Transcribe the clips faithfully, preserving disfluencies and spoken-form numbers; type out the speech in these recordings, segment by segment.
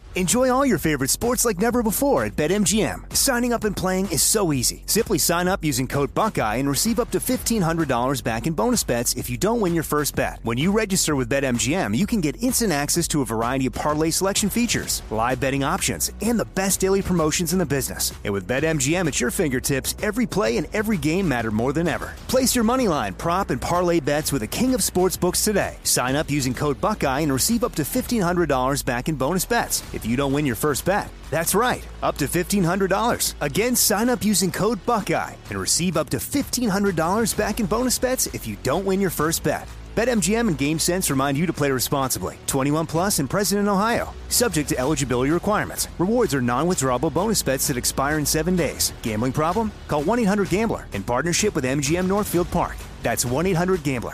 Enjoy all your favorite sports like never before at BetMGM. Signing up and playing is so easy. Simply sign up using code Buckeye and receive up to fifteen hundred dollars back in bonus bets if you don't win your first bet. When you register with BetMGM, you can get instant access to a variety of parlay selection features, live betting options, and the best daily promotions in the business. And with BetMGM at your fingertips, every play and every game matter more than ever. Place your moneyline, prop, and parlay bets with the king of sportsbooks today. Sign up using code Buckeye and receive up to fifteen hundred dollars back in bonus bets if you don't win your first bet. That's right, up to fifteen hundred dollars. Again, sign up using code Buckeye and receive up to fifteen hundred dollars back in bonus bets if you don't win your first bet. BetMGM and GameSense remind you to play responsibly. twenty-one plus and present in Ohio. Subject to eligibility requirements. Rewards are non-withdrawable bonus bets that expire in seven days. Gambling problem? Call one eight hundred gambler in partnership with M G M Northfield Park. That's one eight hundred gambler.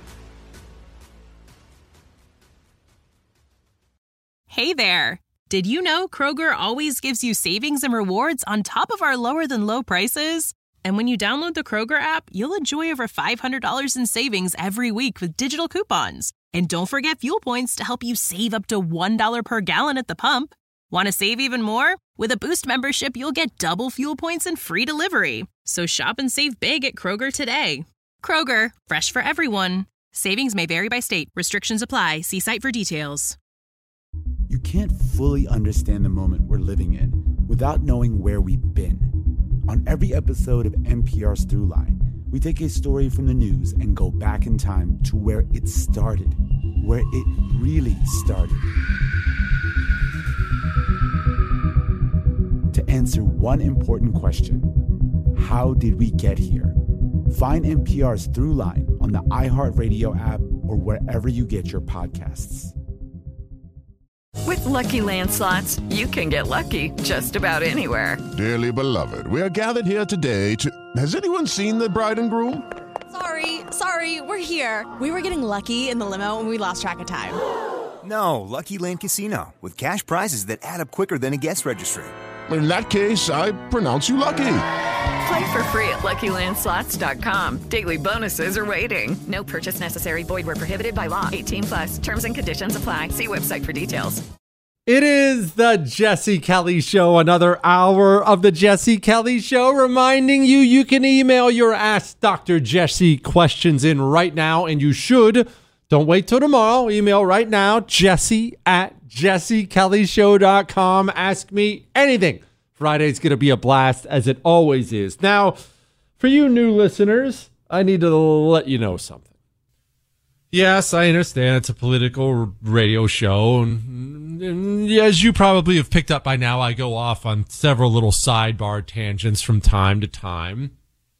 Hey there. Did you know Kroger always gives you savings and rewards on top of our lower than low prices? And when you download the Kroger app, you'll enjoy over five hundred dollars in savings every week with digital coupons. And don't forget fuel points to help you save up to one dollar per gallon at the pump. Want to save even more? With a Boost membership, you'll get double fuel points and free delivery. So shop and save big at Kroger today. Kroger, fresh for everyone. Savings may vary by state. Restrictions apply. See site for details. You can't fully understand the moment we're living in without knowing where we've been. On every episode of N P R's Throughline, we take a story from the news and go back in time to where it started, where it really started. To answer one important question, how did we get here? Find N P R's Throughline on the iHeartRadio app or wherever you get your podcasts. With Lucky Land Slots, you can get lucky just about anywhere. Dearly beloved, we are gathered here today to... Has anyone seen the bride and groom? Sorry, sorry, we're here. We were getting lucky in the limo and we lost track of time. No, Lucky Land Casino, with cash prizes that add up quicker than a guest registry. In that case, I pronounce you lucky. Play for free at Lucky Land Slots dot com. Daily bonuses are waiting. No purchase necessary. Void where prohibited by law. eighteen plus. Terms and conditions apply. See website for details. It is the Jesse Kelly Show, another hour of the Jesse Kelly Show, reminding you you can email your Ask Doctor Jesse questions in right now, and you should. Don't wait till tomorrow. Email right now, Jesse at jesse kelly show dot com. Ask me anything. Friday's going to be a blast, as it always is. Now, for you new listeners, I need to let you know something. Yes, I understand it's a political radio show, and, and as you probably have picked up by now, I go off on several little sidebar tangents from time to time.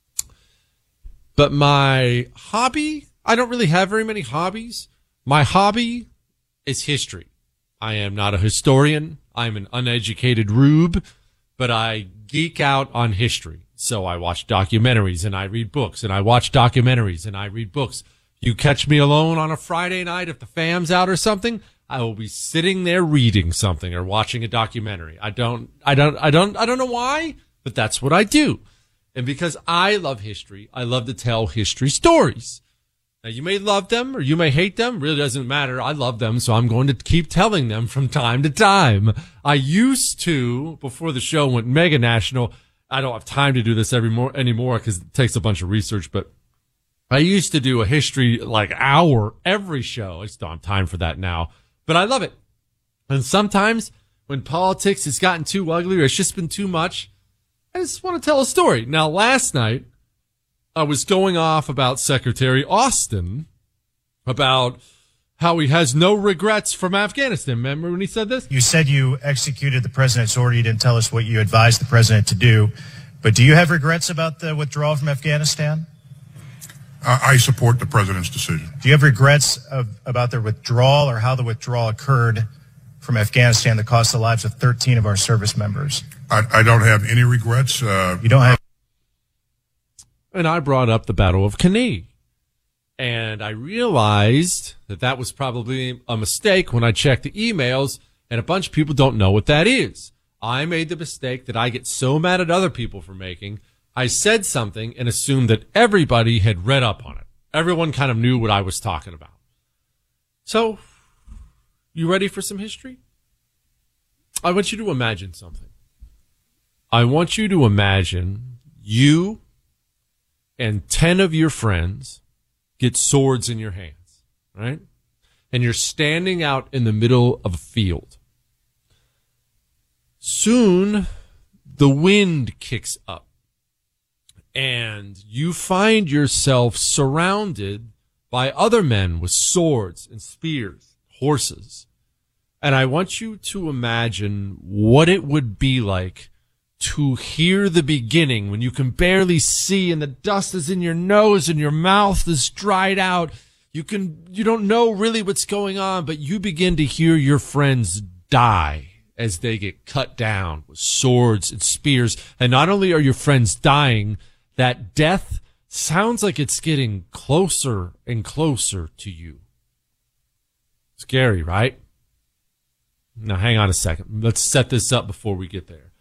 But my hobby, I don't really have very many hobbies. My hobby is history. I am not a historian. I'm an uneducated rube, but I geek out on history. So I watch documentaries and I read books, and I watch documentaries and I read books. You catch me alone on a Friday night if the fam's out or something, I will be sitting there reading something or watching a documentary. I don't, I don't, I don't, I don't know why, but that's what I do. And because I love history, I love to tell history stories. Now, you may love them or you may hate them. Really doesn't matter. I love them, so I'm going to keep telling them from time to time. I used to, before the show went mega national, I don't have time to do this every more anymore because it takes a bunch of research, but I used to do a history like hour every show. I just don't have time for that now, but I love it. And sometimes when politics has gotten too ugly or it's just been too much, I just want to tell a story. Now, last night, I was going off about Secretary Austin, about how he has no regrets from Afghanistan. Remember when he said this? You said you executed the president's order. You didn't tell us what you advised the president to do. But do you have regrets about the withdrawal from Afghanistan? Uh, I support the president's decision. Do you have regrets of, about the withdrawal or how the withdrawal occurred from Afghanistan that cost the lives of thirteen of our service members? I, I don't have any regrets. Uh, you don't have. And I brought up the Battle of Caney. And I realized that that was probably a mistake when I checked the emails, and a bunch of people don't know what that is. I made the mistake that I get so mad at other people for making. I said something and assumed that everybody had read up on it. Everyone kind of knew what I was talking about. So, you ready for some history? I want you to imagine something. I want you to imagine you and ten of your friends get swords in your hands, right? And you're standing out in the middle of a field. Soon, the wind kicks up, and you find yourself surrounded by other men with swords and spears, horses. And I want you to imagine what it would be like to hear the beginning when you can barely see and the dust is in your nose and your mouth is dried out. You can, you don't know really what's going on, but you begin to hear your friends die as they get cut down with swords and spears. And not only are your friends dying, that death sounds like it's getting closer and closer to you. Scary, right? Now, hang on a second. Let's set this up before we get there.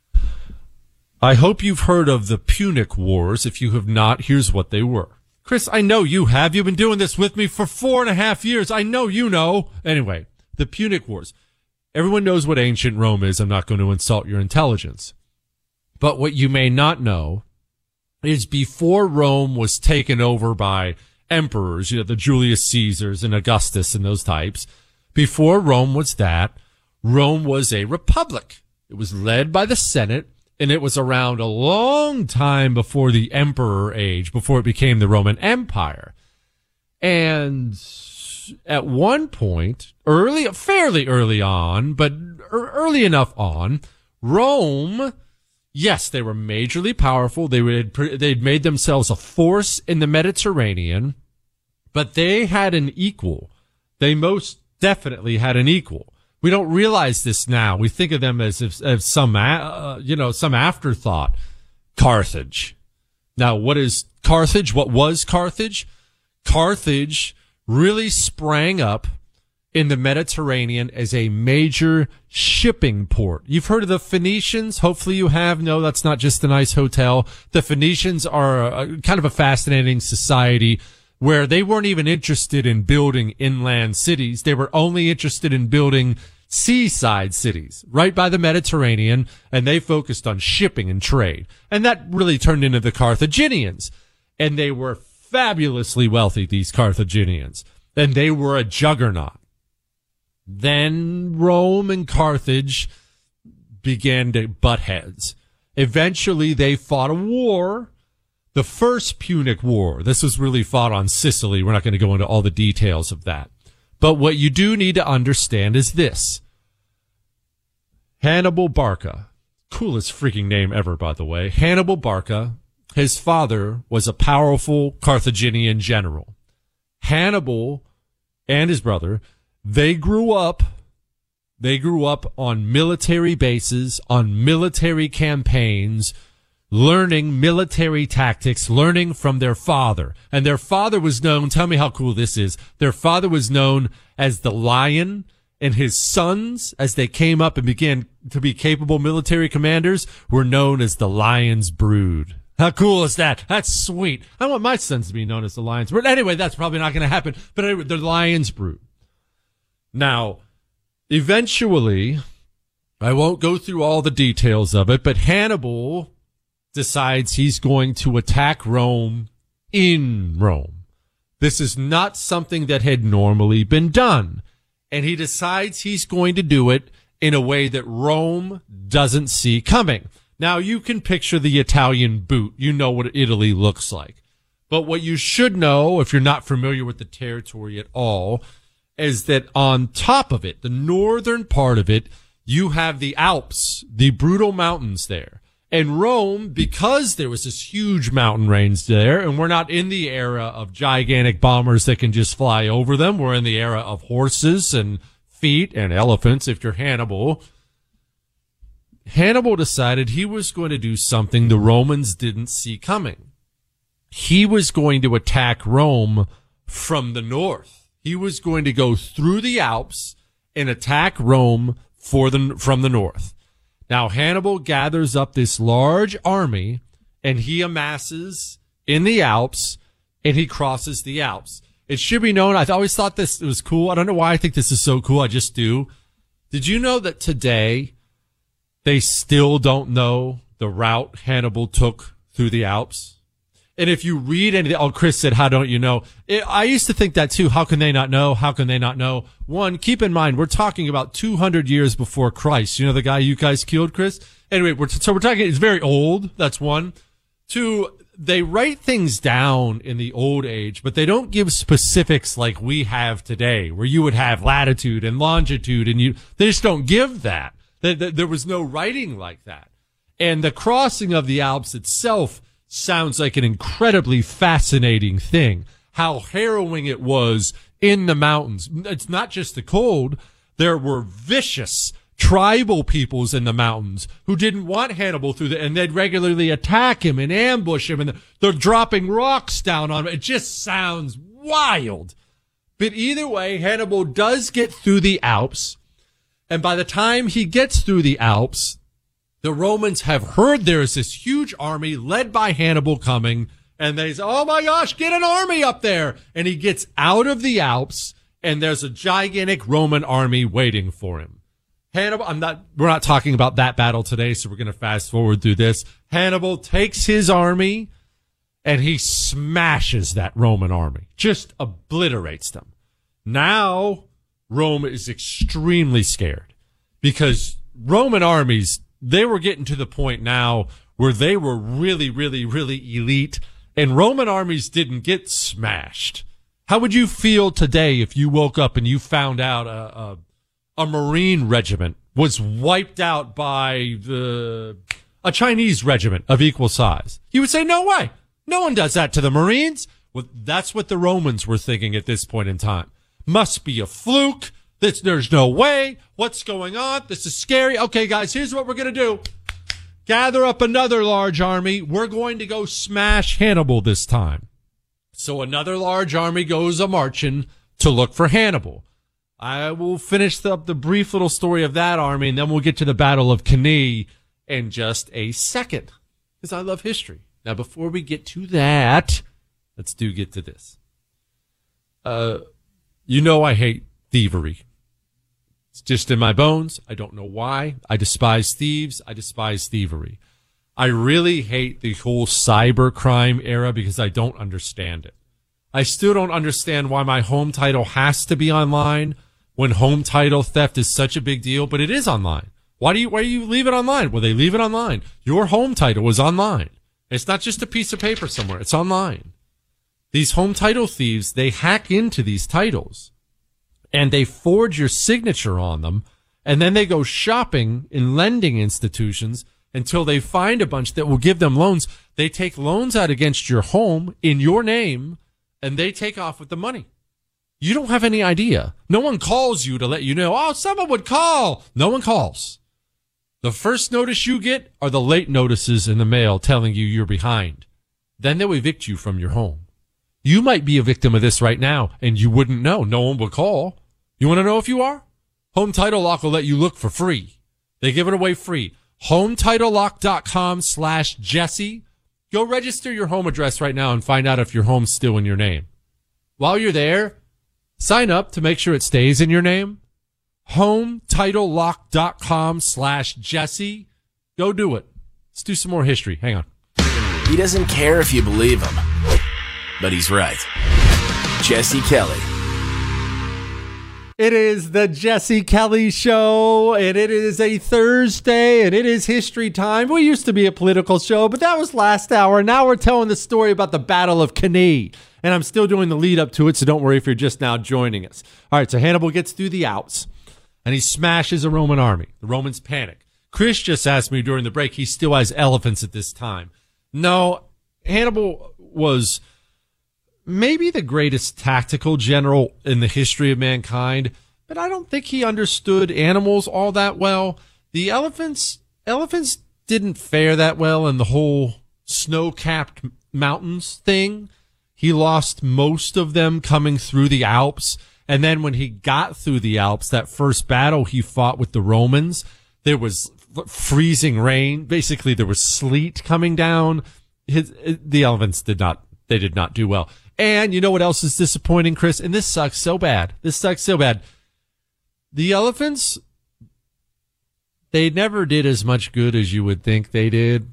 I hope you've heard of the Punic Wars. If you have not, here's what they were. Chris, I know you have. You've been doing this with me for four and a half years. I know you know. Anyway, the Punic Wars. Everyone knows what ancient Rome is. I'm not going to insult your intelligence. But what you may not know is before Rome was taken over by emperors, you know, the Julius Caesars and Augustus and those types, before Rome was that, Rome was a republic. It was led by the Senate, and it was around a long time before the emperor age, before it became the Roman Empire. And at one point, early, fairly early on, but early enough on, Rome, yes, they were majorly powerful. They would, they'd made themselves a force in the Mediterranean, but they had an equal. They most definitely had an equal. We don't realize this now. We think of them as if, as some, uh, you know, some afterthought. Carthage. Now, what is Carthage? What was Carthage? Carthage really sprang up in the Mediterranean as a major shipping port. You've heard of the Phoenicians? Hopefully you have. No, that's not just a nice hotel. The Phoenicians are a, kind of a fascinating society where they weren't even interested in building inland cities. They were only interested in building seaside cities right by the Mediterranean, and they focused on shipping and trade. And that really turned into the Carthaginians. And they were fabulously wealthy, these Carthaginians. And they were a juggernaut. Then Rome and Carthage began to butt heads. Eventually, they fought a war. The first Punic War. This was really fought on Sicily. We're not going to go into all the details of that. But what you do need to understand is this. Hannibal Barca. Coolest freaking name ever, by the way. Hannibal Barca. His father was a powerful Carthaginian general. Hannibal and his brother, they grew up, they grew up on military bases, on military campaigns, learning military tactics, learning from their father. And their father was known, tell me how cool this is, their father was known as the Lion, and his sons, as they came up and began to be capable military commanders, were known as the Lion's Brood. How cool is that? That's sweet. I want my sons to be known as the Lion's Brood. Anyway, that's probably not going to happen, but anyway, the Lion's Brood. Now, eventually, I won't go through all the details of it, but Hannibal decides he's going to attack Rome in Rome. This is not something that had normally been done. And he decides he's going to do it in a way that Rome doesn't see coming. Now, you can picture the Italian boot. You know what Italy looks like. But what you should know, if you're not familiar with the territory at all, is that on top of it, the northern part of it, you have the Alps, the brutal mountains there. And Rome, because there was this huge mountain range there, and we're not in the era of gigantic bombers that can just fly over them. We're in the era of horses and feet and elephants, if you're Hannibal. Hannibal decided he was going to do something the Romans didn't see coming. He was going to attack Rome from the north. He was going to go through the Alps and attack Rome for the, from the north. Now, Hannibal gathers up this large army, and he amasses in the Alps, and he crosses the Alps. It should be known, I always thought this was cool. I don't know why I think this is so cool. I just do. Did you know that today they still don't know the route Hannibal took through the Alps. And if you read anything, oh, Chris said, how don't you know? It, I used to think that too. How can they not know? How can they not know? One, keep in mind, we're talking about two hundred years before Christ. You know the guy you guys killed, Chris? Anyway, we're, so we're talking, it's very old. That's one. Two, they write things down in the old age, but they don't give specifics like we have today, where you would have latitude and longitude, and you, they just don't give that. There, there was no writing like that. And the crossing of the Alps itself sounds like an incredibly fascinating thing. How harrowing it was in the mountains. It's not just the cold. There were vicious tribal peoples in the mountains who didn't want Hannibal through the, and they'd regularly attack him and ambush him, and they're dropping rocks down on him. It just sounds wild. But either way, Hannibal does get through the Alps. And by the time he gets through the Alps, the Romans have heard there is this huge army led by Hannibal coming, and they say, oh my gosh, get an army up there. And he gets out of the Alps, and there's a gigantic Roman army waiting for him. Hannibal, I'm not, we're not talking about that battle today, so we're going to fast forward through this. Hannibal takes his army, and he smashes that Roman army, just obliterates them. Now, Rome is extremely scared because Roman armies, they were getting to the point now where they were really, really, really elite, and Roman armies didn't get smashed. How would you feel today if you woke up and you found out a, a, a Marine regiment was wiped out by the a Chinese regiment of equal size? You would say, no way. No one does that to the Marines. Well, that's what the Romans were thinking at this point in time. Must be a fluke. This, there's no way. What's going on? This is scary. Okay, guys, here's what we're going to do. Gather up another large army. We're going to go smash Hannibal this time. So another large army goes a-marching to look for Hannibal. I will finish the, the brief little story of that army, and then we'll get to the Battle of Cannae in just a second, because I love history. Now, before we get to that, let's do get to this. Uh, you know I hate thievery. It's just in my bones. I don't know why. I despise thieves. I despise thievery. I really hate the whole cyber crime era because I don't understand it. I still don't understand why my home title has to be online when home title theft is such a big deal, but it is online. Why do you, why do you leave it online? Well, they leave it online. Your home title is online. It's not just a piece of paper somewhere. It's online. These home title thieves, they hack into these titles and they forge your signature on them, and then they go shopping in lending institutions until they find a bunch that will give them loans. They take loans out against your home in your name, and they take off with the money. You don't have any idea. No one calls you to let you know, oh, someone would call. No one calls. The first notice you get are the late notices in the mail telling you you're behind. Then they'll evict you from your home. You might be a victim of this right now, and you wouldn't know. No one will call. You want to know if you are? Home Title Lock will let you look for free. They give it away free. HomeTitleLock.com slash Jesse. Go register your home address right now and find out if your home's still in your name. While you're there, sign up to make sure it stays in your name. HomeTitleLock.com slash Jesse. Go do it. Let's do some more history. Hang on. He doesn't care if you believe him, but he's right. Jesse Kelly. It is the Jesse Kelly Show, and it is a Thursday, and it is history time. We used to be a political show, but that was last hour. Now we're telling the story about the Battle of Cannae, and I'm still doing the lead up to it, so don't worry if you're just now joining us. All right, so Hannibal gets through the Alps, and he smashes a Roman army. The Romans panic. Chris just asked me during the break, he still has elephants at this time. No, Hannibal was maybe the greatest tactical general in the history of mankind, but I don't think he understood animals all that well. The elephants, elephants didn't fare that well in the whole snow-capped mountains thing. He lost most of them coming through the Alps. And then when he got through the Alps, that first battle he fought with the Romans, there was freezing rain. Basically, there was sleet coming down. His, the elephants did not, they did not do well. And you know what else is disappointing, Chris? And this sucks so bad. This sucks so bad. The elephants, they never did as much good as you would think they did.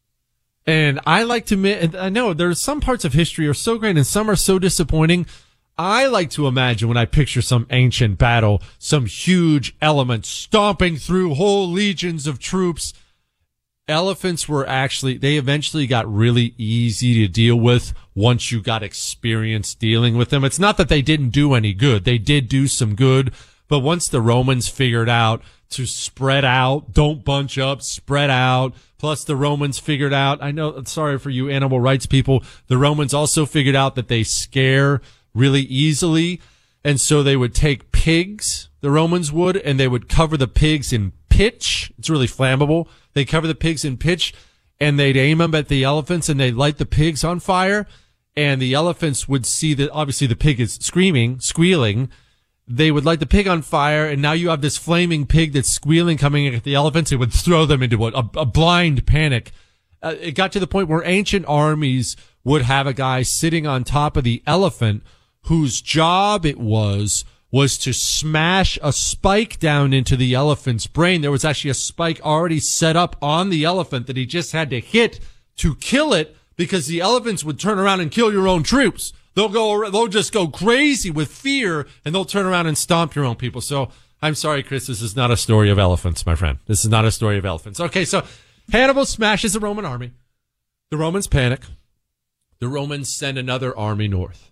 And I like to admit, I know there's some parts of history are so great and some are so disappointing. I like to imagine when I picture some ancient battle, some huge element stomping through whole legions of troops. Elephants were actually, they eventually got really easy to deal with once you got experience dealing with them. It's not that they didn't do any good. They did do some good, but once the Romans figured out to spread out, don't bunch up, spread out, plus the Romans figured out, I know, sorry for you animal rights people, the Romans also figured out that they scare really easily, and so they would take pigs, the Romans would, and they would cover the pigs in pitch. It's really flammable. They cover the pigs in pitch, and they'd aim them at the elephants, and they'd light the pigs on fire, and the elephants would see that obviously the pig is screaming, squealing. They would light the pig on fire, and now you have this flaming pig that's squealing coming at the elephants. It would throw them into a, a, a blind panic. Uh, it got to the point where ancient armies would have a guy sitting on top of the elephant whose job it was was to smash a spike down into the elephant's brain. There was actually a spike already set up on the elephant that he just had to hit to kill it, because the elephants would turn around and kill your own troops. They'll go, they'll just go crazy with fear, and they'll turn around and stomp your own people. So I'm sorry, Chris, this is not a story of elephants, my friend. This is not a story of elephants. Okay, so Hannibal smashes the Roman army. The Romans panic. The Romans send another army north.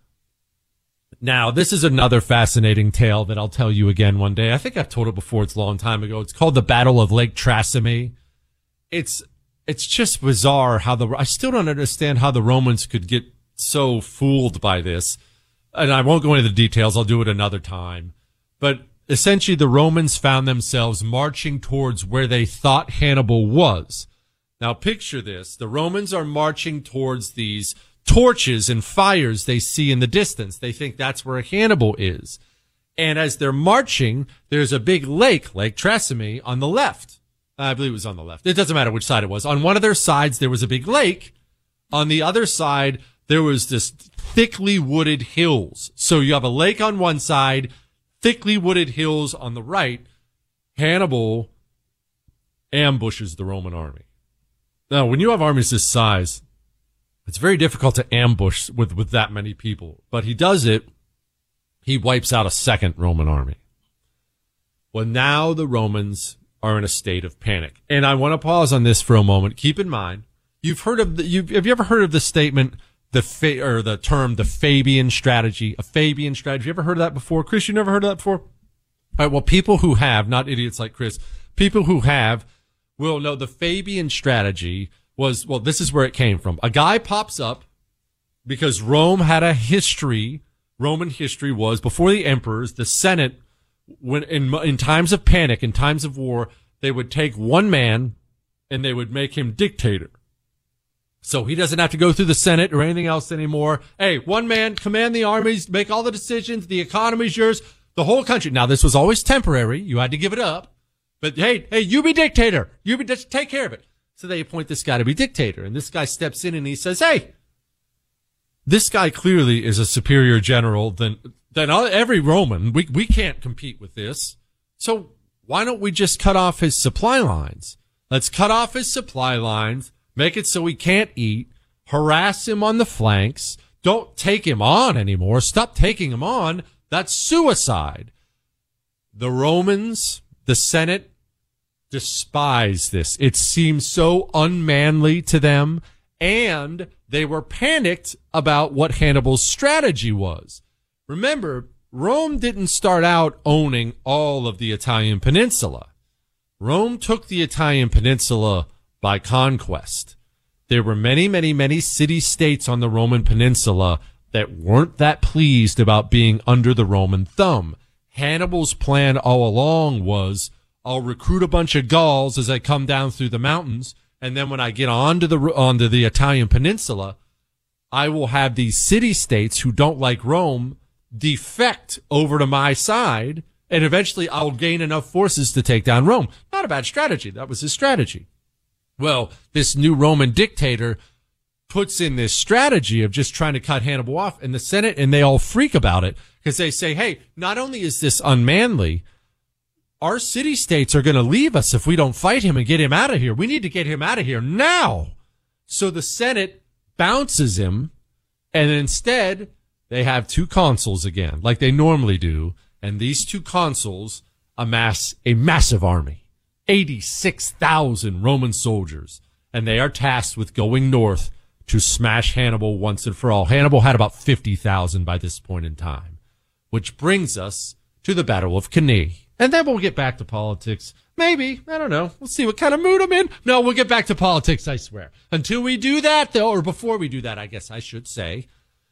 Now, this is another fascinating tale that I'll tell you again one day. I think I've told it before. It's a long time ago. It's called the Battle of Lake Trasimene. It's, it's just bizarre how the, I still don't understand how the Romans could get so fooled by this. And I won't go into the details. I'll do it another time. But essentially, the Romans found themselves marching towards where they thought Hannibal was. Now, picture this. The Romans are marching towards these torches and fires they see in the distance. They think that's where Hannibal is. And as they're marching, there's a big lake, Lake Trasimene, on the left. I believe it was on the left. It doesn't matter which side it was. On one of their sides, there was a big lake. On the other side, there was this thickly wooded hills. So you have a lake on one side, thickly wooded hills on the right. Hannibal ambushes the Roman army. Now, when you have armies this size, it's very difficult to ambush with, with that many people. But he does it. He wipes out a second Roman army. Well, now the Romans are in a state of panic. And I want to pause on this for a moment. Keep in mind, you've heard of the, you've, have you ever heard of the statement, the fa- or the term, the Fabian strategy? A Fabian strategy. Have you ever heard of that before? Chris, you never heard of that before? All right. Well, people who have, not idiots like Chris, people who have will know the Fabian strategy was, well, this is where it came from. A guy pops up because Rome had a history. Roman history was, before the emperors, the Senate, when in, in times of panic, in times of war, they would take one man and they would make him dictator. So he doesn't have to go through the Senate or anything else anymore. Hey, one man, command the armies, make all the decisions, the economy's yours, the whole country. Now, this was always temporary. You had to give it up. But hey, hey, you be dictator. You be, just take care of it. So they appoint this guy to be dictator. And this guy steps in and he says, hey, this guy clearly is a superior general than, than every Roman. We, we can't compete with this. So why don't we just cut off his supply lines? Let's cut off his supply lines, make it so he can't eat, harass him on the flanks. Don't take him on anymore. Stop taking him on. That's suicide. The Romans, the Senate, despise this. It seems so unmanly to them, and they were panicked about what Hannibal's strategy was. Remember, Rome didn't start out owning all of the Italian peninsula. Rome took the Italian peninsula by conquest. There were many, many, many city-states on the Roman peninsula that weren't that pleased about being under the Roman thumb. Hannibal's plan all along was, I'll recruit a bunch of Gauls as I come down through the mountains, and then when I get onto the onto the Italian peninsula, I will have these city-states who don't like Rome defect over to my side, and eventually I'll gain enough forces to take down Rome. Not a bad strategy. That was his strategy. Well, this new Roman dictator puts in this strategy of just trying to cut Hannibal off, and the Senate, and they all freak about it because they say, hey, not only is this unmanly, our city-states are going to leave us if we don't fight him and get him out of here. We need to get him out of here now. So the Senate bounces him, and instead they have two consuls again, like they normally do. And these two consuls amass a massive army, eighty-six thousand Roman soldiers, and they are tasked with going north to smash Hannibal once and for all. Hannibal had about fifty thousand by this point in time, which brings us to the Battle of Cannae. And then we'll get back to politics. Maybe. I don't know. We'll see what kind of mood I'm in. No, we'll get back to politics, I swear. Until we do that, though, or before we do that, I guess I should say,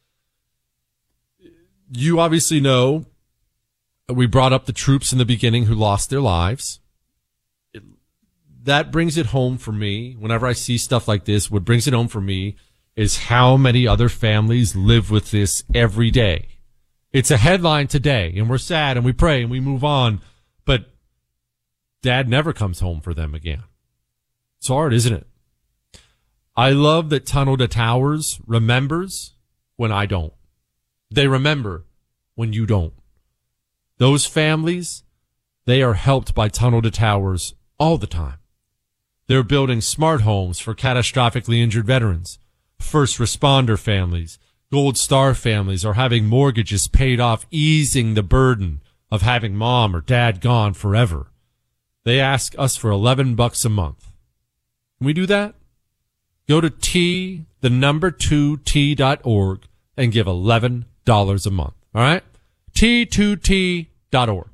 you obviously know we brought up the troops in the beginning who lost their lives. It, that brings it home for me. Whenever I see stuff like this, what brings it home for me is how many other families live with this every day. It's a headline today, and we're sad, and we pray, and we move on, but Dad never comes home for them again. It's hard, isn't it? I love that Tunnel to Towers remembers when I don't. They remember when you don't. Those families, they are helped by Tunnel to Towers all the time. They're building smart homes for catastrophically injured veterans, first responder families, Gold Star families are having mortgages paid off, easing the burden of having mom or dad gone forever. They ask us for eleven bucks a month. Can we do that? Go to T, the number two, T dot org and give eleven dollars a month. All right? T two T dot org.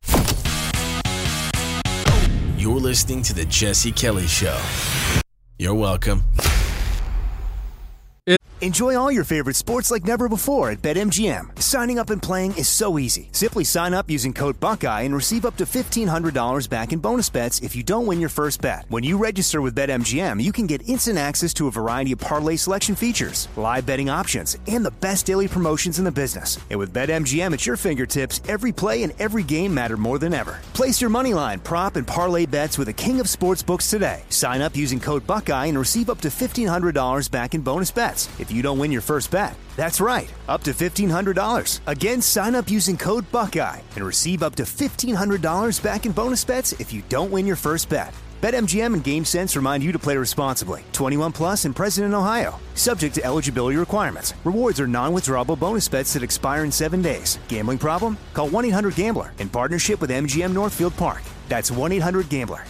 You're listening to The Jesse Kelly Show. You're welcome. Enjoy all your favorite sports like never before at BetMGM. Signing up and playing is so easy. Simply sign up using code Buckeye and receive up to fifteen hundred dollars back in bonus bets if you don't win your first bet. When you register with BetMGM, you can get instant access to a variety of parlay selection features, live betting options, and the best daily promotions in the business. And with BetMGM at your fingertips, every play and every game matter more than ever. Place your moneyline, prop, and parlay bets with the king of sportsbooks today. Sign up using code Buckeye and receive up to fifteen hundred dollars back in bonus bets if you don't win your first bet. That's right, up to fifteen hundred dollars. Again, sign up using code Buckeye and receive up to fifteen hundred dollars back in bonus bets if you don't win your first bet. BetMGM and GameSense remind you to play responsibly. twenty-one plus and present in Ohio. Subject to eligibility requirements. Rewards are non-withdrawable bonus bets that expire in seven days. Gambling problem? Call one eight hundred gambler in partnership with M G M Northfield Park. That's one eight hundred gambler.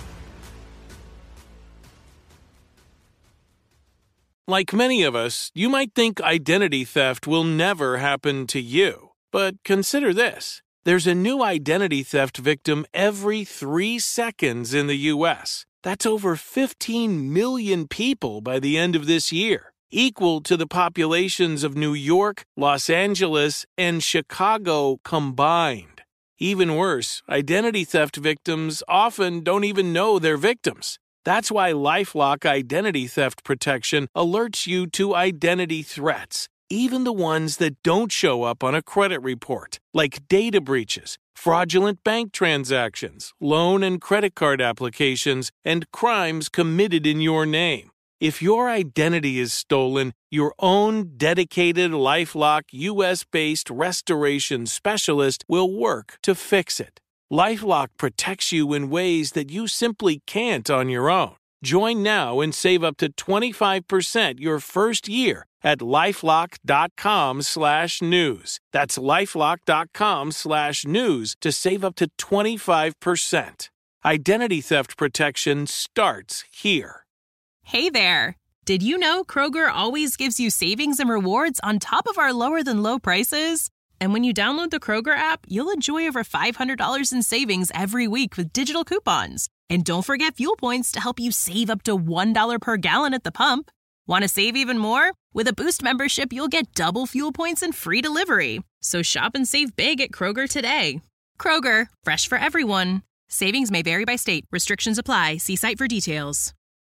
Like many of us, you might think identity theft will never happen to you. But consider this. There's a new identity theft victim every three seconds in the U S. That's over fifteen million people by the end of this year, equal to the populations of New York, Los Angeles, and Chicago combined. Even worse, identity theft victims often don't even know they're victims. That's why LifeLock Identity Theft Protection alerts you to identity threats, even the ones that don't show up on a credit report, like data breaches, fraudulent bank transactions, loan and credit card applications, and crimes committed in your name. If your identity is stolen, your own dedicated LifeLock U S-based restoration specialist will work to fix it. LifeLock protects you in ways that you simply can't on your own. Join now and save up to twenty-five percent your first year at LifeLock.com slash news. That's LifeLock.com slash news to save up to twenty-five percent. Identity theft protection starts here. Hey there. Did you know Kroger always gives you savings and rewards on top of our lower-than-low prices? And when you download the Kroger app, you'll enjoy over five hundred dollars in savings every week with digital coupons. And don't forget fuel points to help you save up to one dollar per gallon at the pump. Want to save even more? With a Boost membership, you'll get double fuel points and free delivery. So shop and save big at Kroger today. Kroger, fresh for everyone. Savings may vary by state. Restrictions apply. See site for details.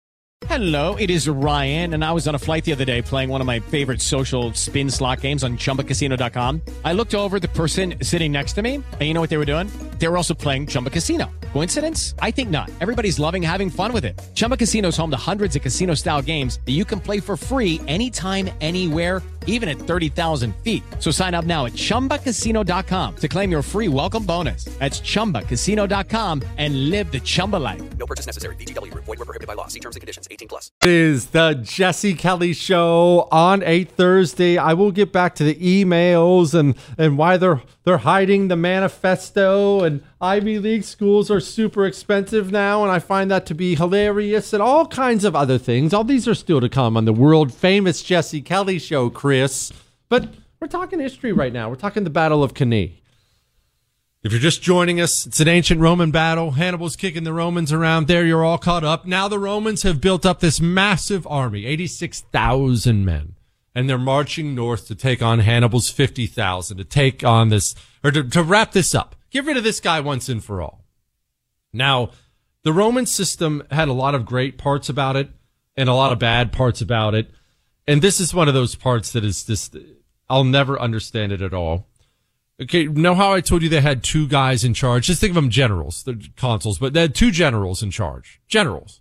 Hello, it is Ryan, and I was on a flight the other day playing one of my favorite social spin slot games on Chumba Casino dot com. I looked over at the person sitting next to me, and you know what they were doing? They were also playing Chumba Casino. Coincidence? I think not. Everybody's loving having fun with it. Chumba Casino is home to hundreds of casino-style games that you can play for free anytime, anywhere, even at thirty thousand feet. So sign up now at chumba casino dot com to claim your free welcome bonus. That's chumba casino dot com and live the Chumba life. No purchase necessary. V G W. Void where prohibited by law. See terms and conditions. eighteen plus. It is the Jesse Kelly Show on a Thursday. I will get back to the emails and, and why they're they're hiding the manifesto, and Ivy League schools are super expensive now, and I find that to be hilarious, and all kinds of other things. All these are still to come on the world famous Jesse Kelly Show, Chris. But we're talking history right now. We're talking the Battle of Cannae. If you're just joining us, it's an ancient Roman battle. Hannibal's kicking the Romans around there. You're all caught up. Now the Romans have built up this massive army, eighty-six thousand men. And they're marching north to take on Hannibal's fifty thousand, to take on this, or to, to wrap this up. Get rid of this guy once and for all. Now, the Roman system had a lot of great parts about it and a lot of bad parts about it. And this is one of those parts that is just, I'll never understand it at all. Okay, know how I told you they had two guys in charge? Just think of them generals, the consuls, but they had two generals in charge. Generals.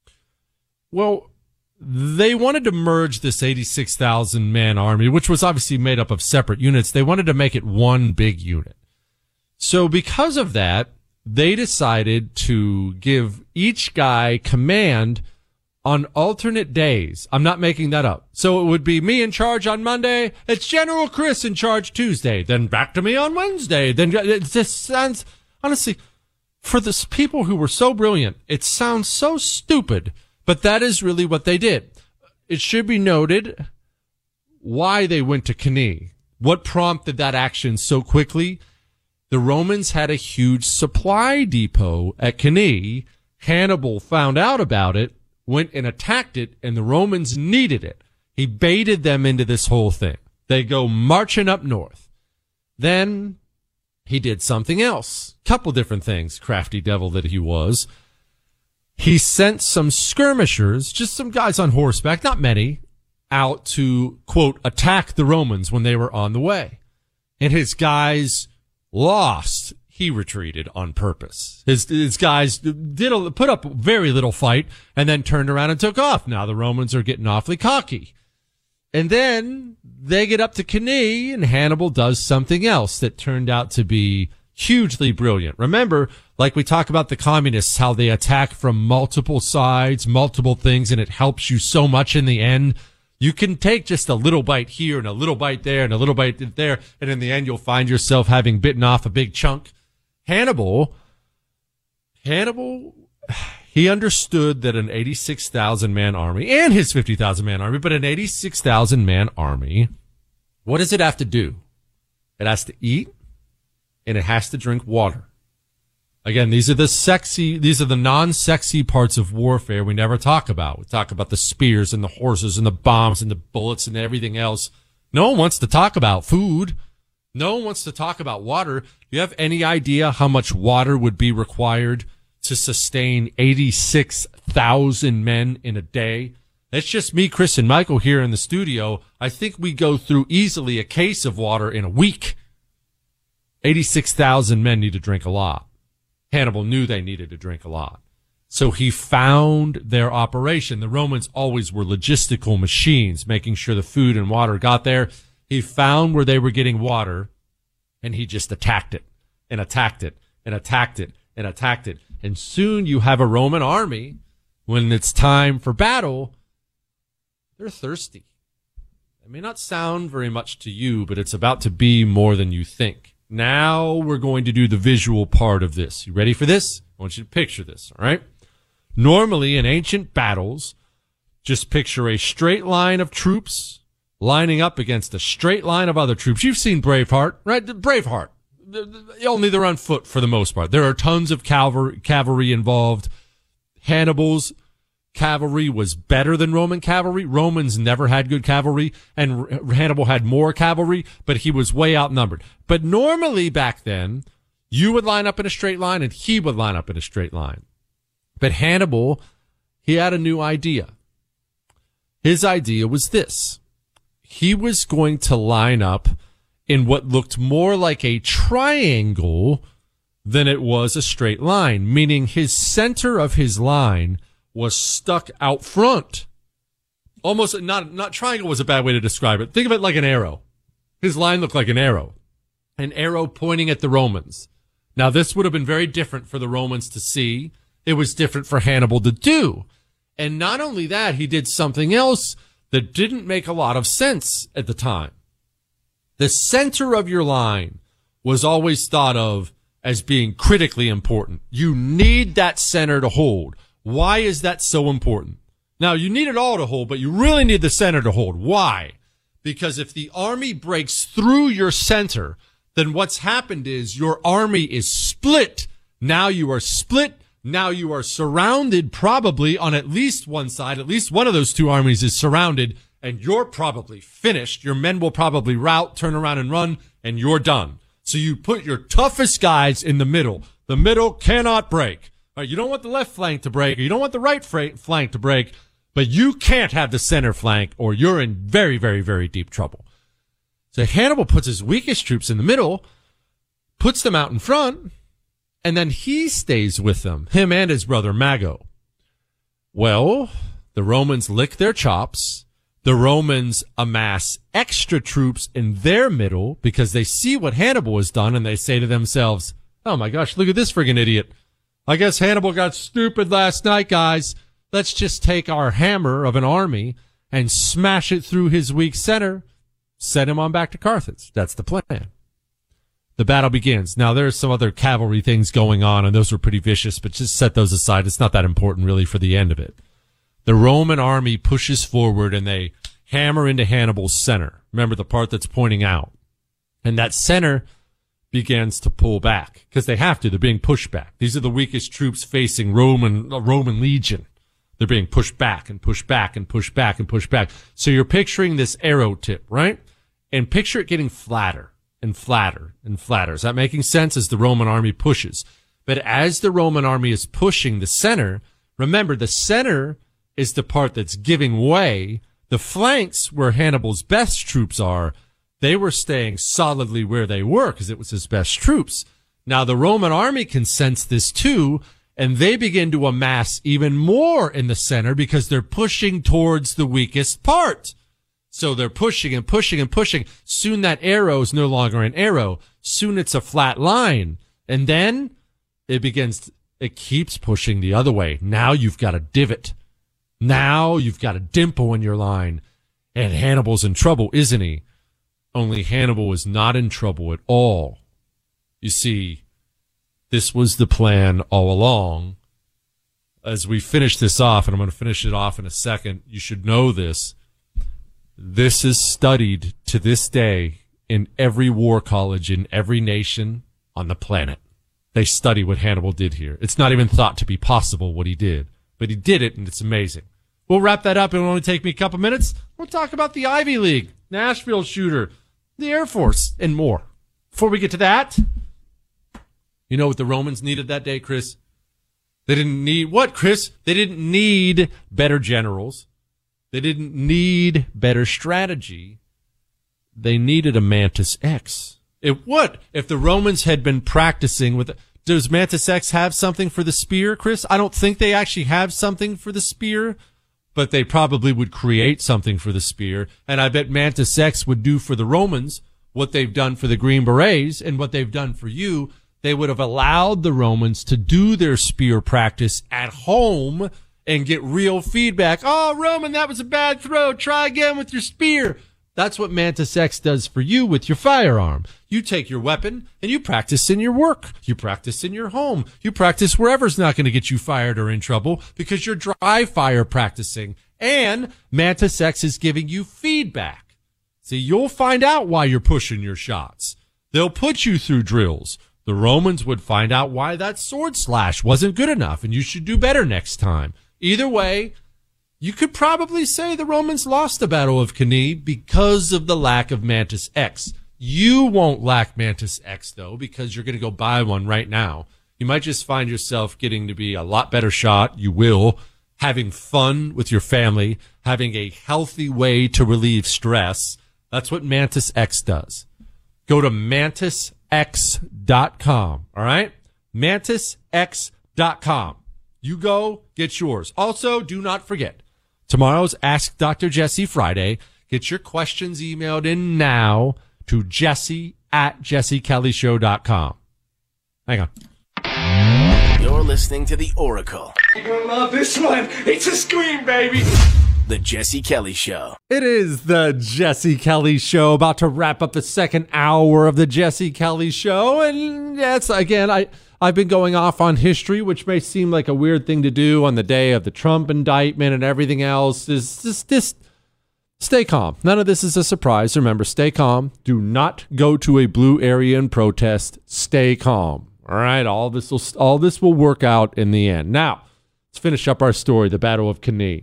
Well, they wanted to merge this eighty-six thousand man army, which was obviously made up of separate units. They wanted to make it one big unit. So because of that, they decided to give each guy command on alternate days. I'm not making that up. So it would be me in charge on Monday. It's General Chris in charge Tuesday. Then back to me on Wednesday. Then it just sounds, honestly, for the people who were so brilliant, it sounds so stupid. But that is really what they did. It should be noted why they went to Cannae. What prompted that action so quickly? The Romans had a huge supply depot at Cannae. Hannibal found out about it, went and attacked it, and the Romans needed it. He baited them into this whole thing. They go marching up north. Then he did something else. Couple different things, crafty devil that he was. He sent some skirmishers, just some guys on horseback, not many, out to, quote, attack the Romans when they were on the way. And his guys lost. He retreated on purpose. His, his guys did a, put up very little fight and then turned around and took off. Now the Romans are getting awfully cocky. And then they get up to Cannae, and Hannibal does something else that turned out to be hugely brilliant. Remember, like we talk about the communists, how they attack from multiple sides, multiple things, and it helps you so much in the end. You can take just a little bite here and a little bite there and a little bite there, and in the end you'll find yourself having bitten off a big chunk. Hannibal, Hannibal, he understood that an eighty-six thousand man army, and his fifty thousand man army, but an eighty-six thousand man army, what does it have to do? It has to eat, and it has to drink water. Again, these are the sexy, these are the non-sexy parts of warfare we never talk about. We talk about the spears and the horses and the bombs and the bullets and everything else. No one wants to talk about food. No one wants to talk about water. Do you have any idea how much water would be required to sustain eighty-six thousand men in a day? It's just me, Chris, and Michael here in the studio. I think we go through easily a case of water in a week. eighty-six thousand men need to drink a lot. Hannibal knew they needed to drink a lot. So he found their operation. The Romans always were logistical machines, making sure the food and water got there. He found where they were getting water, and he just attacked it, and attacked it, and attacked it, and attacked it. And soon you have a Roman army, when it's time for battle, they're thirsty. It may not sound very much to you, but it's about to be more than you think. Now we're going to do the visual part of this. You ready for this? I want you to picture this, all right? Normally, in ancient battles, just picture a straight line of troops lining up against a straight line of other troops. You've seen Braveheart, right? Braveheart. Only they're on foot for the most part. There are tons of cavalry, cavalry involved. Hannibal's cavalry was better than Roman cavalry. Romans never had good cavalry, and Hannibal had more cavalry, but he was way outnumbered. But normally back then, you would line up in a straight line and he would line up in a straight line. But Hannibal, he had a new idea. His idea was this. He was going to line up in what looked more like a triangle than it was a straight line, meaning his center of his line was stuck out front Almost not, not triangle was a bad way to describe it. Think of it like an arrow. His line looked like an arrow. An arrow pointing at the Romans. Now, this would have been very different for the Romans to see. It was different for Hannibal to do. And not only that, he did something else that didn't make a lot of sense at the time. The center of your line was always thought of as being critically important. You need that center to hold. Why is that so important? Now, you need it all to hold, but you really need the center to hold. Why? Because if the army breaks through your center, then what's happened is your army is split. Now you are split. Now you are surrounded probably on at least one side. At least one of those two armies is surrounded, and you're probably finished. Your men will probably rout, turn around and run, and you're done. So you put your toughest guys in the middle. The middle cannot break. All right, you don't want the left flank to break, or you don't want the right flank to break, but you can't have the center flank, or you're in very, very, very deep trouble. So Hannibal puts his weakest troops in the middle, puts them out in front, and then he stays with them, him and his brother Mago. Well, the Romans lick their chops. The Romans amass extra troops in their middle because they see what Hannibal has done, and they say to themselves, oh my gosh, look at this friggin' idiot. I guess Hannibal got stupid last night, guys. Let's just take our hammer of an army and smash it through his weak center, send him on back to Carthage. That's the plan. The battle begins. Now, there's some other cavalry things going on, and those were pretty vicious, but just set those aside. It's not that important, really, for the end of it. The Roman army pushes forward, and they hammer into Hannibal's center. Remember the part that's pointing out. And that center begins to pull back, because they have to. They're being pushed back. These are the weakest troops facing Roman, uh, Roman legion. They're being pushed back and pushed back and pushed back and pushed back. So you're picturing this arrow tip, right? And picture it getting flatter and flatter and flatter. Is that making sense as the Roman army pushes? But as the Roman army is pushing the center, remember the center is the part that's giving way. The flanks, where Hannibal's best troops are, they were staying solidly where they were because it was his best troops. Now the Roman army can sense this too, and they begin to amass even more in the center because they're pushing towards the weakest part. So they're pushing and pushing and pushing. Soon that arrow is no longer an arrow. Soon it's a flat line. And then it begins, it keeps pushing the other way. Now you've got a divot. Now you've got a dimple in your line. And Hannibal's in trouble, isn't he? Only Hannibal is not in trouble at all. You see, this was the plan all along. As we finish this off, and I'm going to finish it off in a second, you should know this. This is studied to this day in every war college in every nation on the planet. They study what Hannibal did here. It's not even thought to be possible what he did, but he did it, and it's amazing. We'll wrap that up. It'll only take me a couple minutes. We'll talk about the Ivy League, Nashville shooter, the Air Force, and more. Before we get to that, you know what the Romans needed that day, Chris? They didn't need what, Chris? They didn't need better generals. They didn't need better strategy. They needed a Mantis X. If what? If the Romans had been practicing with, does Mantis X have something for the spear, Chris? I don't think they actually have something for the spear, but they probably would create something for the spear. And I bet Mantis X would do for the Romans what they've done for the Green Berets and what they've done for you. They would have allowed the Romans to do their spear practice at home and get real feedback. Oh, Roman, that was a bad throw. Try again with your spear. That's what Mantis X does for you with your firearm. You take your weapon and you practice in your work. You practice in your home. You practice wherever's not going to get you fired or in trouble because you're dry fire practicing. And Mantis X is giving you feedback. See, you'll find out why you're pushing your shots. They'll put you through drills. The Romans would find out why that sword slash wasn't good enough and you should do better next time. Either way, you could probably say the Romans lost the Battle of Cannae because of the lack of Mantis X. You won't lack Mantis X, though, because you're going to go buy one right now. You might just find yourself getting to be a lot better shot. You will. Having fun with your family. Having a healthy way to relieve stress. That's what Mantis X does. Go to mantis x dot com, all right? mantis x dot com. You go, get yours. Also, do not forget, Tomorrow's Ask Doctor Jesse Friday. Get your questions emailed in now to Jesse at jesse kelly show dot com. Hang on. You're listening to The Oracle. You're gonna love this one. It's a scream, baby. The Jesse Kelly Show. It is the Jesse Kelly Show, about to wrap up the second hour of the Jesse Kelly Show. And yes, again, I, I've been going off on history, which may seem like a weird thing to do on the day of the Trump indictment and everything else. Is just, just stay calm. None of this is a surprise. Remember, stay calm. Do not go to a blue area and protest. Stay calm. All right, all this will all this will work out in the end. Now, let's finish up our story, the Battle of Cannae.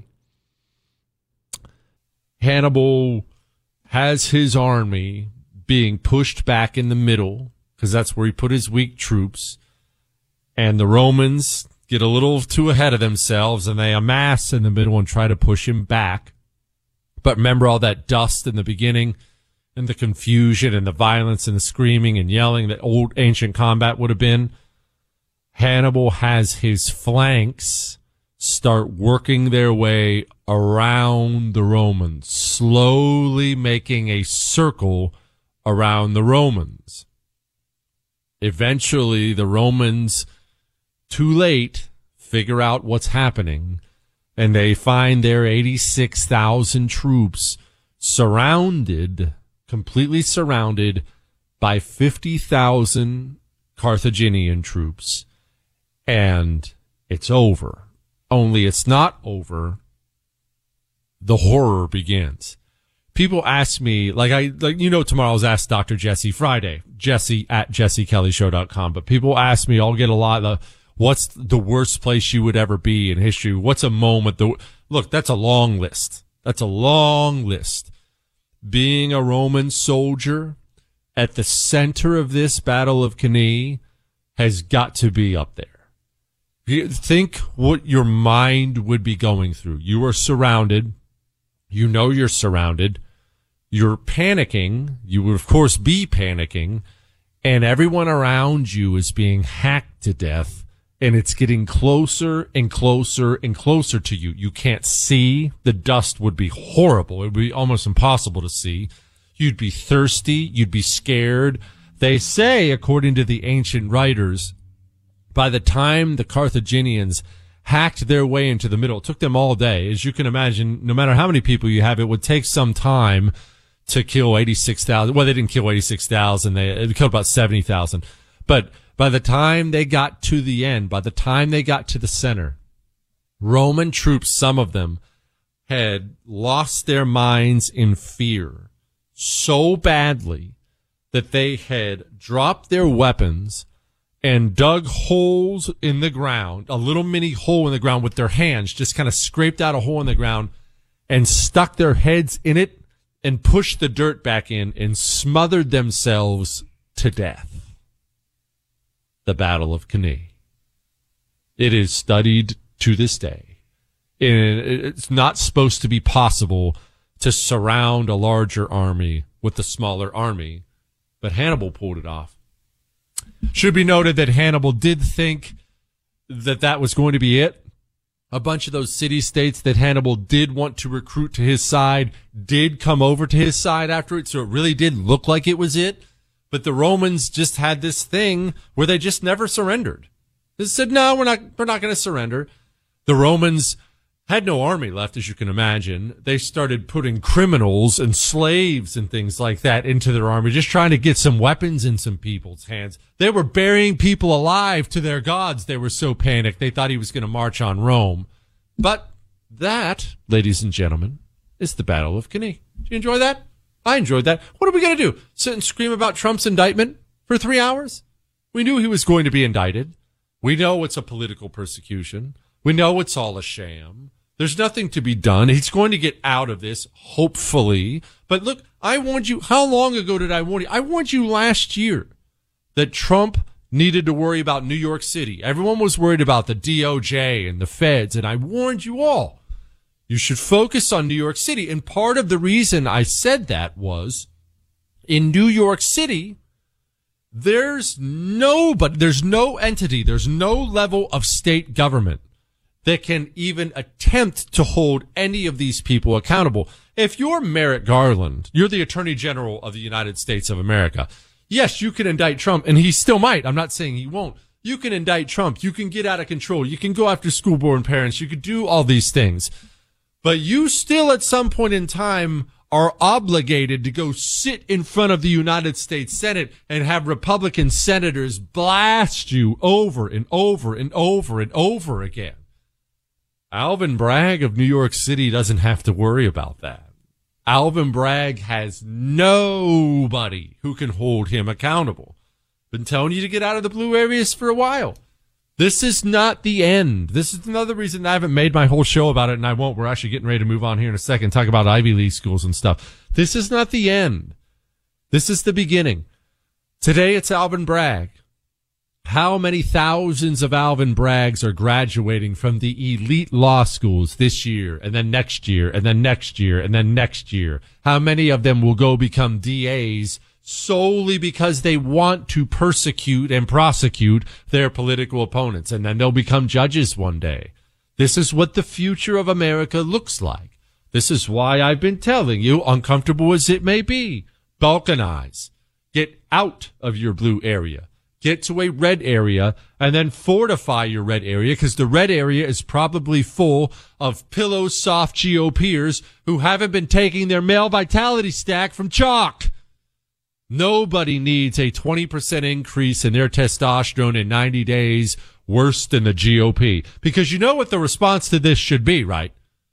Hannibal has his army being pushed back in the middle because that's where he put his weak troops. And the Romans get a little too ahead of themselves and they amass in the middle and try to push him back. But remember all that dust in the beginning and the confusion and the violence and the screaming and yelling that old ancient combat would have been? Hannibal has his flanks start working their way around the Romans, slowly making a circle around the Romans. Eventually, the Romans, too late, figure out what's happening, and they find their eighty-six thousand troops surrounded, completely surrounded by fifty thousand Carthaginian troops, and it's over. Only it's not over. The horror begins. People ask me, like I, like, you know, tomorrow's Ask Doctor Jesse Friday, Jesse at jesse kelly show dot com. But people ask me, I'll get a lot of, what's the worst place you would ever be in history? What's a moment? The, look, that's a long list. That's a long list. Being a Roman soldier at the center of this Battle of Cannae has got to be up there. Think what your mind would be going through. You are surrounded. You know you're surrounded. You're panicking. You would, of course, be panicking. And everyone around you is being hacked to death. And it's getting closer and closer and closer to you. You can't see. The dust would be horrible. It would be almost impossible to see. You'd be thirsty. You'd be scared. They say, according to the ancient writers, by the time the Carthaginians hacked their way into the middle, it took them all day. As you can imagine, no matter how many people you have, it would take some time to kill eighty-six thousand. Well, they didn't kill eighty-six thousand. They, they killed about seventy thousand. But by the time they got to the end, by the time they got to the center, Roman troops, some of them, had lost their minds in fear so badly that they had dropped their weapons and dug holes in the ground, a little mini hole in the ground with their hands, just kind of scraped out a hole in the ground and stuck their heads in it and pushed the dirt back in and smothered themselves to death. The Battle of Cannae. It is studied to this day. It's not supposed to be possible to surround a larger army with a smaller army, but Hannibal pulled it off. Should be noted that Hannibal did think that that was going to be it. A bunch of those city-states that Hannibal did want to recruit to his side did come over to his side after it, so it really did look like it was it. But the Romans just had this thing where they just never surrendered. They said, no, we're not, we're not going to surrender. The Romans had no army left, as you can imagine. They started putting criminals and slaves and things like that into their army, just trying to get some weapons in some people's hands. They were burying people alive to their gods. They were so panicked. They thought he was going to march on Rome. But that, ladies and gentlemen, is the Battle of Cannae. Did you enjoy that? I enjoyed that. What are we going to do? Sit and scream about Trump's indictment for three hours? We knew he was going to be indicted. We know it's a political persecution. We know it's all a sham. There's nothing to be done. He's going to get out of this, hopefully. But look, I warned you. How long ago did I warn you? I warned you last year that Trump needed to worry about New York City. Everyone was worried about the D O J and the feds, and I warned you all. You should focus on New York City. And part of the reason I said that was in New York City, there's no, but there's no entity, there's no level of state government that can even attempt to hold any of these people accountable. If you're Merrick Garland, you're the Attorney General of the United States of America. Yes, you can indict Trump, and he still might. I'm not saying he won't. You can indict Trump. You can get out of control. You can go after school board and parents. You could do all these things. But you still, at some point in time, are obligated to go sit in front of the United States Senate and have Republican senators blast you over and over and over and over again. Alvin Bragg of New York City doesn't have to worry about that. Alvin Bragg has nobody who can hold him accountable. Been telling you to get out of the blue areas for a while. This is not the end. This is another reason I haven't made my whole show about it, and I won't. We're actually getting ready to move on here in a second, talk about Ivy League schools and stuff. This is not the end. This is the beginning. Today it's Alvin Bragg. How many thousands of Alvin Braggs are graduating from the elite law schools this year, and then next year, and then next year, and then next year? How many of them will go become D As solely because they want to persecute and prosecute their political opponents, and then they'll become judges one day? This is what the future of America looks like. This is why I've been telling you, uncomfortable as it may be, balkanize. Get out of your blue area. Get to a red area and then fortify your red area, because the red area is probably full of pillow soft GOPers who haven't been taking their male vitality stack from chalk. Nobody needs a twenty percent increase in their testosterone in ninety days worse than the G O P. Because you know what the response to this should be, right?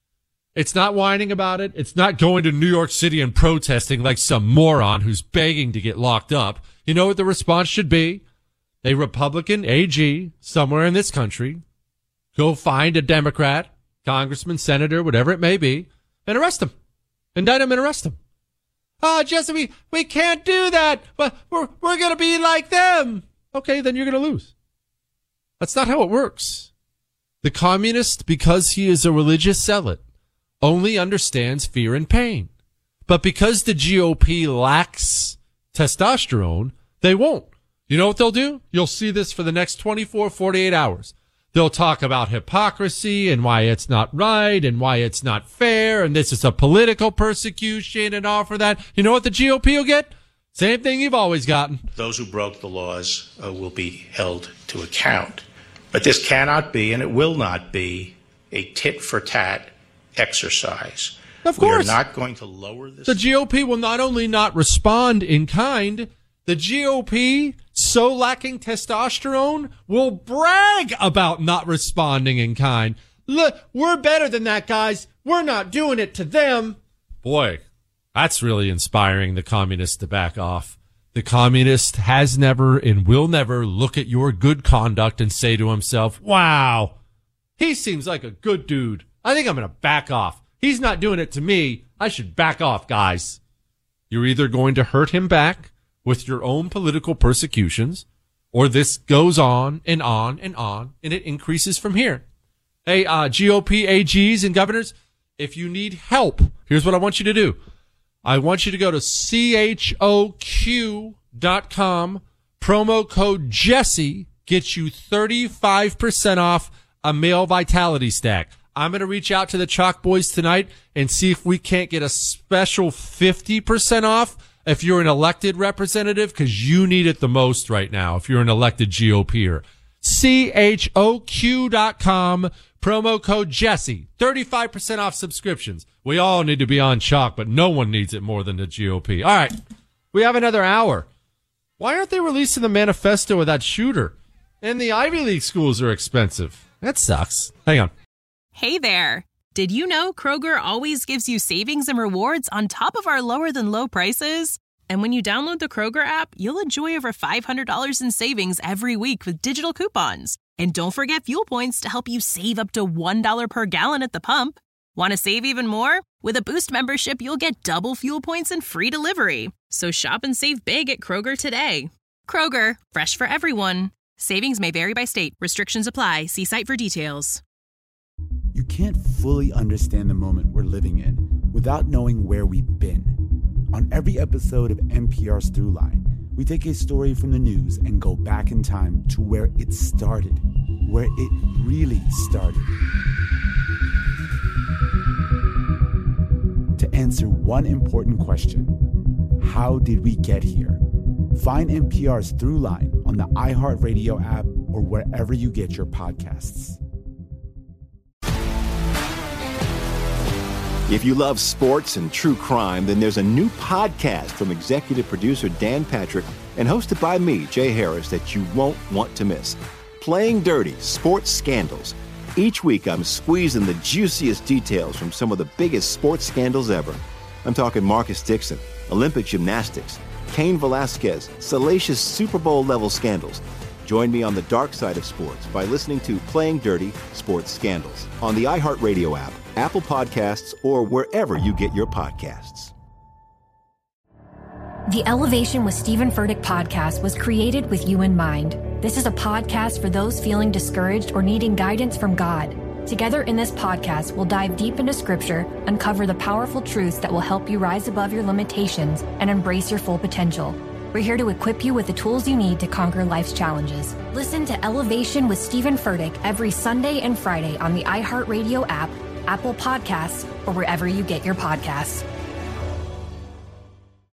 It's not whining about it. It's not going to New York City and protesting like some moron who's begging to get locked up. You know what the response should be? A Republican A G somewhere in this country go find a Democrat, congressman, senator, whatever it may be, and arrest him. Indict him and arrest him. Oh, Jesse, we, we can't do that. But we're, we're going to be like them. Okay, then you're going to lose. That's not how it works. The communist, because he is a religious zealot, only understands fear and pain. But because the G O P lacks testosterone, they won't. You know what they'll do? You'll see this for the next twenty-four, forty-eight hours. They'll talk about hypocrisy and why it's not right and why it's not fair and this is a political persecution and all for that. You know what the G O P will get? Same thing you've always gotten. Those who broke the laws uh, will be held to account. But this cannot be, and it will not be, a tit-for-tat exercise. Of course. We are not going to lower this. The G O P will not only not respond in kind, the G O P, so lacking testosterone, will brag about not responding in kind. Look, we're better than that, guys. We're not doing it to them. Boy, that's really inspiring the communist to back off. The communist has never and will never look at your good conduct and say to himself, wow, he seems like a good dude. I think I'm going to back off. He's not doing it to me. I should back off, guys. You're either going to hurt him back with your own political persecutions, or this goes on and on and on, and it increases from here. Hey, uh, G O P A Gs and governors, if you need help, here's what I want you to do. I want you to go to C H O Q dot com. Promo code Jesse gets you thirty-five percent off a male vitality stack. I'm going to reach out to the Chalk Boys tonight and see if we can't get a special fifty percent off if you're an elected representative, because you need it the most right now if you're an elected G O P-er. C H O Q dot com, promo code Jesse, thirty-five percent off subscriptions. We all need to be on Chalk, but no one needs it more than the G O P. All right, we have another hour. Why aren't they releasing the manifesto of that shooter? And the Ivy League schools are expensive. That sucks. Hang on. Hey there. Did you know Kroger always gives you savings and rewards on top of our lower-than-low prices? And when you download the Kroger app, you'll enjoy over five hundred dollars in savings every week with digital coupons. And don't forget fuel points to help you save up to one dollar per gallon at the pump. Want to save even more? With a Boost membership, you'll get double fuel points and free delivery. So shop and save big at Kroger today. Kroger, fresh for everyone. Savings may vary by state. Restrictions apply. See site for details. You can't fully understand the moment we're living in without knowing where we've been. On every episode of N P R's Throughline, we take a story from the news and go back in time to where it started, where it really started. To answer one important question, how did we get here? Find N P R's Throughline on the iHeartRadio app or wherever you get your podcasts. If you love sports and true crime, then there's a new podcast from executive producer Dan Patrick and hosted by me, Jay Harris, that you won't want to miss. Playing Dirty: Sports Scandals. Each week, I'm squeezing the juiciest details from some of the biggest sports scandals ever. I'm talking Marcus Dixon, Olympic gymnastics, Cain Velasquez, salacious Super Bowl-level scandals. Join me on the dark side of sports by listening to Playing Dirty: Sports Scandals on the iHeartRadio app, Apple Podcasts, or wherever you get your podcasts. The Elevation with Stephen Furtick podcast was created with you in mind. This is a podcast for those feeling discouraged or needing guidance from God. Together in this podcast, we'll dive deep into Scripture, uncover the powerful truths that will help you rise above your limitations and embrace your full potential. We're here to equip you with the tools you need to conquer life's challenges. Listen to Elevation with Stephen Furtick every Sunday and Friday on the iHeartRadio app, Apple Podcasts, or wherever you get your podcasts.